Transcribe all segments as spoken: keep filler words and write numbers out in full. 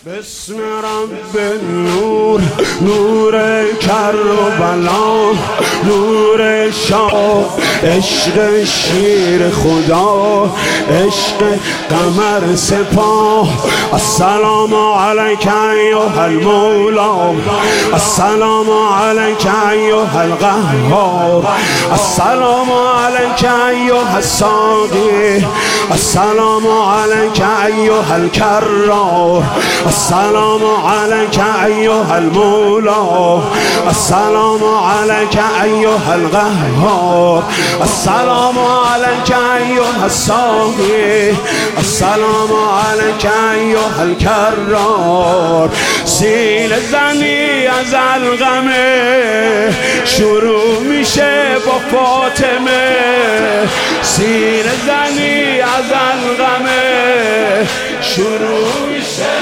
بسم رب نور، نور کربلا، نور شاه، عشق شیر خدا، عشق قمر سپاه. السلام علیک ایها المولا، السلام علیک ایها القهار، السلام علیک ایها الساقی، السلام علیک ایها الکرار، السلام علیک ایها المولا، السلام علیک ایها القهار، السلام علیک ایها الساقی، السلام علیک ایها الکرار. سینه زنی از القمه شروع میشه با فاطمه، سینه زنی از القمه شروع میشه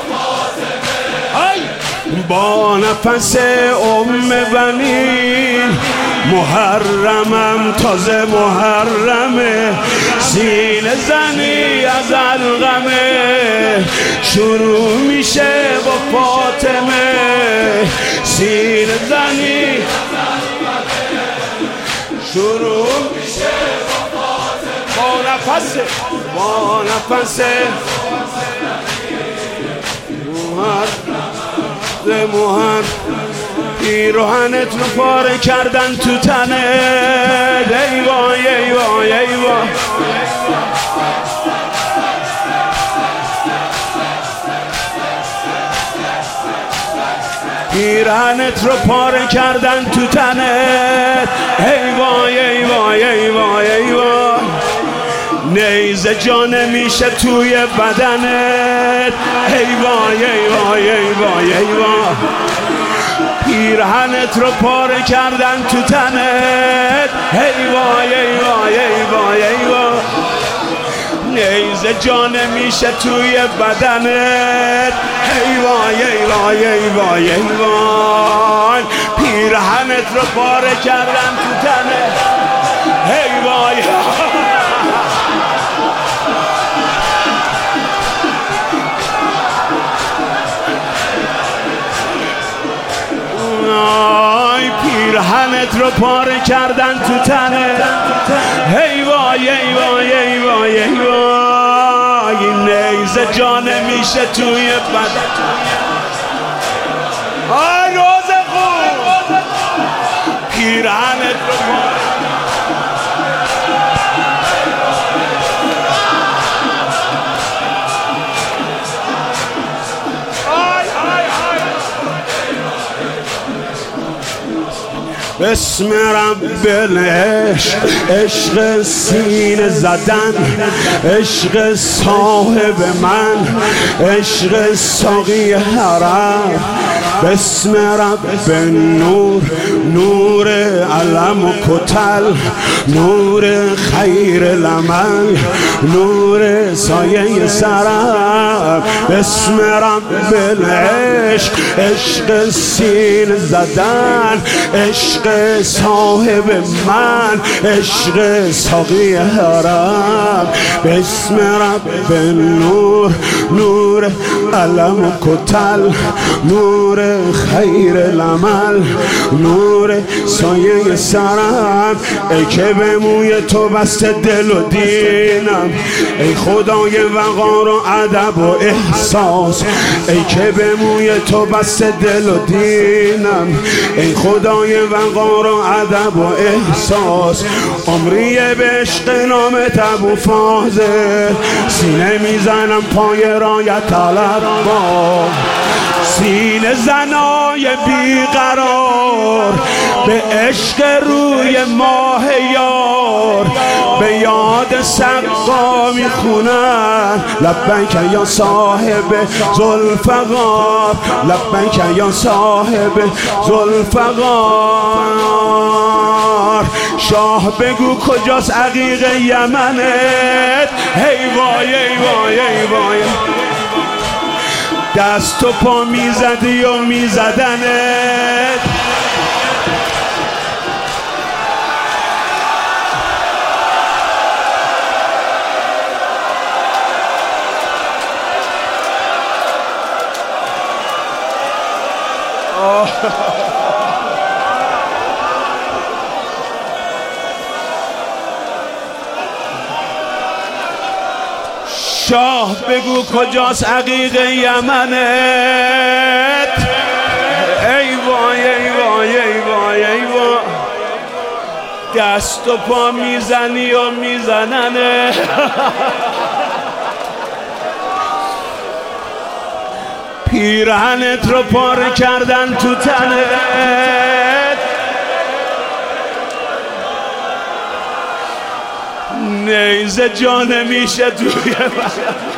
با نفس ام بنین. محرمم تازه محرمه، سینه زنی از القمه شروع میشه با فاطمه، سینه زنی شروع میشه با فاطمه با نفس با نفس محر محر. پیراهنت رو پاره کردن تو تنت، ای وای ای وای ای وای. پیراهنت رو پاره کردن تو تنت، ای وای ای وای ای وای ای وای. نیزه جا نمیشه توی بدنت، ای وای ای وای ای وای ای وای. پیرهنت رو پاره کردن تو تنت، ای وای ای وای ای وای ای وای. نیزه جا نمیشه توی بدنت، ای وای ای وای ای وای ای وای. پیرهنت رو پاره کردن تو تنت، ای وای. پیرهنت رو پاره کردن تو تنت، ای وای ای وای ای وای ای وای. نیزه جا نمیشه توی بدن، آی روز خوب. پیرهنت رو پاره بسم رب العشق، عشق سینه زدن، عشق صاحب من، عشق ساقی حرم. بسم رب نور، نور علم و کتل، نور خیر العمل، نور سایه سرم. بسم رب العشق، عشق سینه زدن، عشق صاحب من، عشق ساقی حرم. بسم رب نور، نور علم و کتل، نور خیر العمل، نور سایه سرم. ای که به موی تو بسته دل و دینم، ای خدای وقار و ادب و احساس. ای که به موی تو بسته دل و دینم، ای خدای وقار و ادب و احساس. عمریه به عشق نامت ابو فاضل، سینه میزنم پای رایت طلب با. سینه زنای بیقرار به عشق روی ماه یار، به یاد سقا میخونن لبیک یا صاحب ذوالفقار، لبیک یا صاحب ذوالفقار. شاه بگو کجاست عقیق یمنت، ای وای ای وای ای وای. دست و پا میزدی و میزدنت، شاه بگو کجاست عقیق یمنت؟ ای وای ای وای ای وای ای وای، دست و پا میزنی و میزننه. پیرهنت رو پاره کردن تو تنت، نیزه جا نمیشه توی من.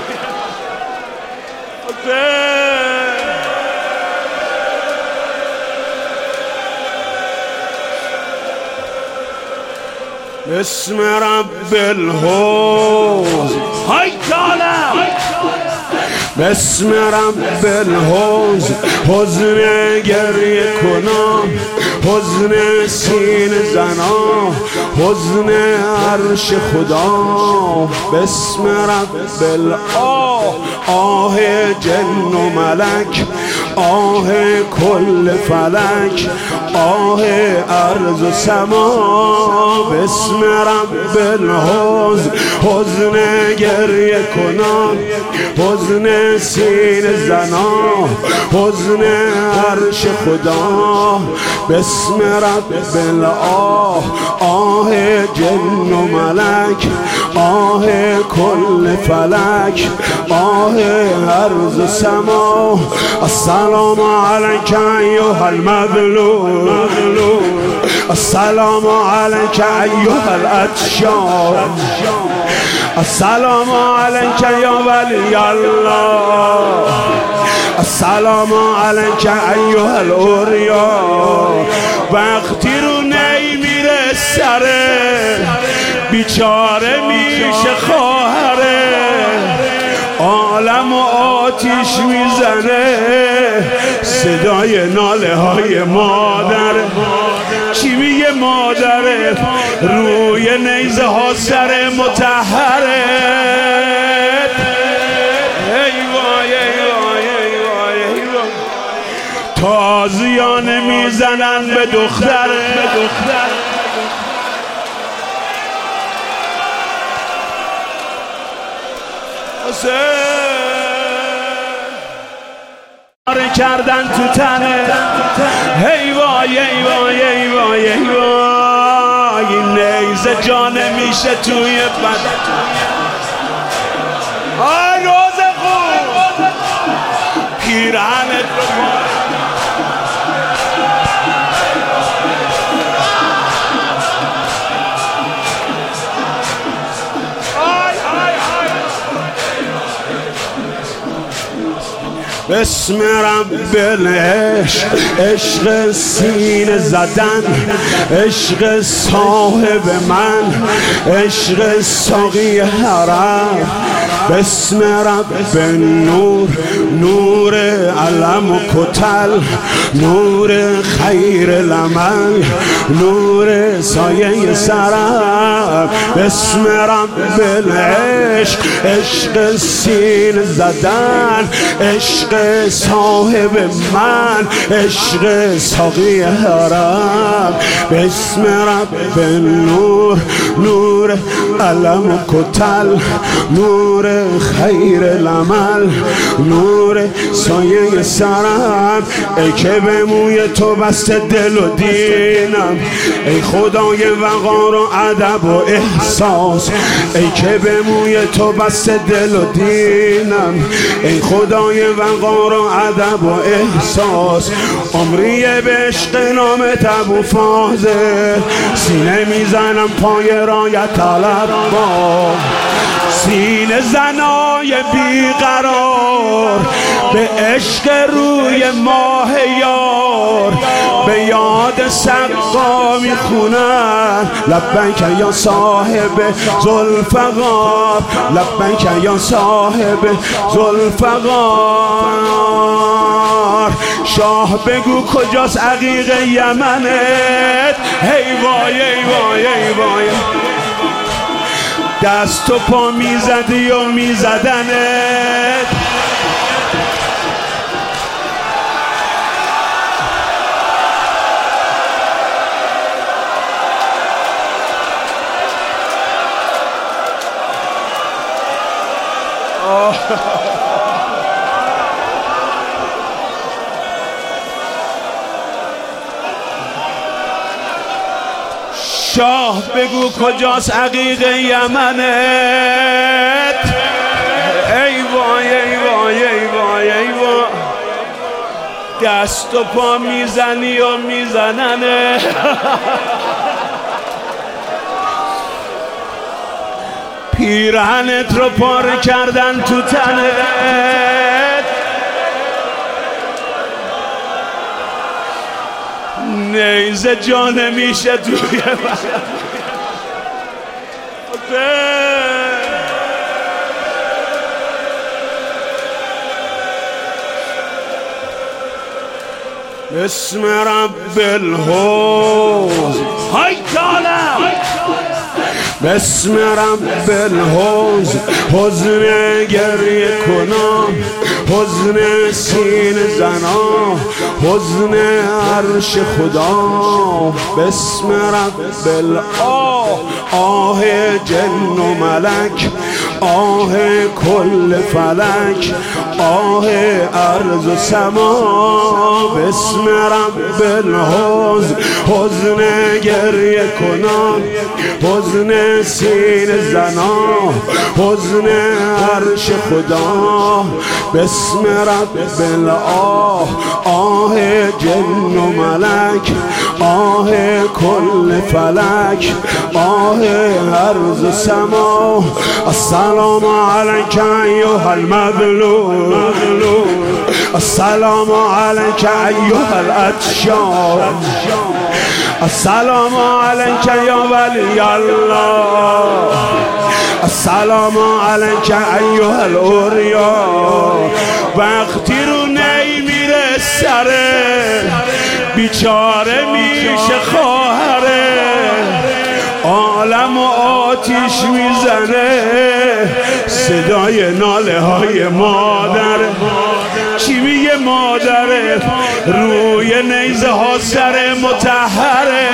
بسم رب الحوض های کالم، بسم رب الحوض، حزن گریه کنم، حزن سینه زنا، حزن عرش خدا. بسم رب الآه، آه جن و ملک، آه کل فلک، آه ارض و سما. بسم رب الحوض، حزن گریه کنم، حزن سینه زنا، حزن عرش خدا. بسم رب الآه، آه جن و ملک، آه کل فلک، آه ارض و سما. السلام علیک ایها المظلوم، السلام علیک ایها العطشان، السلام علیک یا ولی الله، السلام علیک ایها الاوریا. وقتی رو نمیره سره، بیچاره میشه خواهره، عالم و آتیش میزنه، صدای ناله های مادر. چی میگه مادره؟ روی نیزه ها سر مطهره. ای وای ای وای ای وای ای وای، تازیانه میزنن به دختره. آره کردن تو تنه. ای وای ای وای ای وای ای وای، نیزه جا نمیشه توی بدن. آی روز خوب، پیرهنت رو بسم رب العشق، عشق سینه زدن، عشق صاحب من، عشق ساقی حرم. بسم رب نور، نور علم و کتل، نور خیر لمن، نور سایه سرم. بسم رب العشق، عشق سینه زدن، عشق صاحب من، عشق ساقی حرم. بسم رب نور، نور علم و کتل، نور خیر لمل، نور سایه سرم. ای که به موی تو بسته دل و دینم، ای خدای وقار و ادب و احساس. ای که به موی تو بسته دل و دینم، ای خدای وقار و ادب و احساس. عمریه به عشق نامت ابو فاضل، سینه میزنم پای رایت طلب با، سینه زنای بیقرار به عشق روی ماه یار، به یاد سقا میخونن لبیک یا صاحب ذوالفقار، لبیک یا صاحب ذوالفقار. شاه بگو کجاست عقیق یمنت؟ ای وای ای وای ای وای، دست و پا میزدی و میزدنت. شاه بگو کجاست عقیق یمنت؟ ای وای ای وای ای وای ای وای، دست و پا میزنی و میزننه. پیرهنت رو پاره کردن تو تنت، نیزه جان میشه توی اسم رب الحوض های کالم، بسم رب الحوض حزن گریه کنم، حزن سینه زنا، حزن عرش خدا. بسم رب الآه، آه جن و ملک، آه کل فلک، آه ارض و سما. بسم رب الحوض حزن گریه کنم، حزن سینه زنا، حزن عرش خدا. بسم رب الآه، آه جن و ملک، آه کل فلک، آه ارض و سما. السلام علیک ایها المظلوم، السلام علیک ایها العطشان، السلام علیک یا ولی الله، السلام علیک ایها الاوریا. وقتی رو نمیره سره بیچاره میشه خواهره، عالم و آتیش میزنه صدای ناله های مادر. چی میگه مادره؟ روی نیزه ها سر مطهره.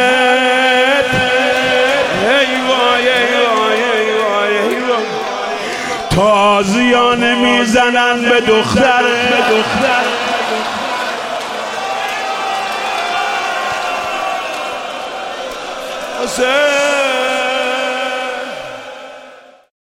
ای وای ای وای ای وای ای وای، تازیانه میزنن به دختر. حسین